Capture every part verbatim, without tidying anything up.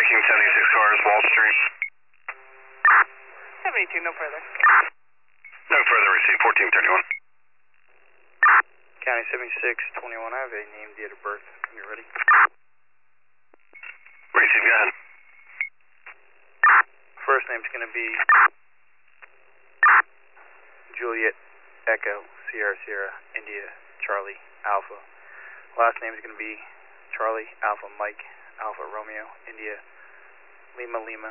King seventy-six cars, Wall Street. seventy-two, no further. No further, receive fourteen thirty-one. County seventy-six twenty-one, I have a name, date of birth. When you're ready. Receive, go ahead. First name's going to be Juliet Echo Sierra Sierra India Charlie Alpha. Last name is going to be Charlie Alpha Mike Alpha Romeo India Lima Lima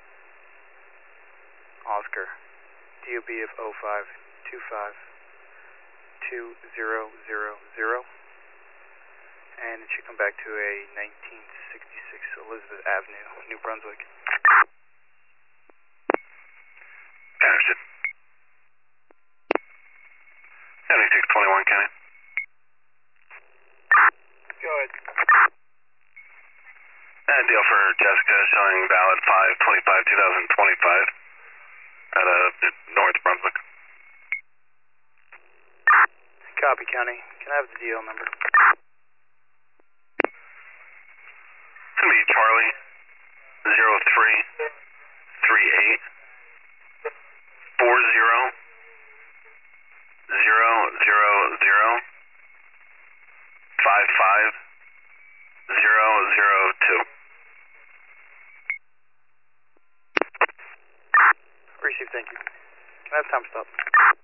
Oscar. D O B of oh five two five two zero zero zero. And it should come back to a nineteen sixty-six Elizabeth Avenue, New Brunswick. Understood. seventy-six twenty-one, County. Go ahead. And deal for Jessica showing valid five twenty-five two thousand twenty-five at uh, North Brunswick. Copy, County. Can I have the D L number? It's going to be Charlie zero three three eight four zero zero zero zero five five zero zero two. Receive, thank you. Can I have time stop?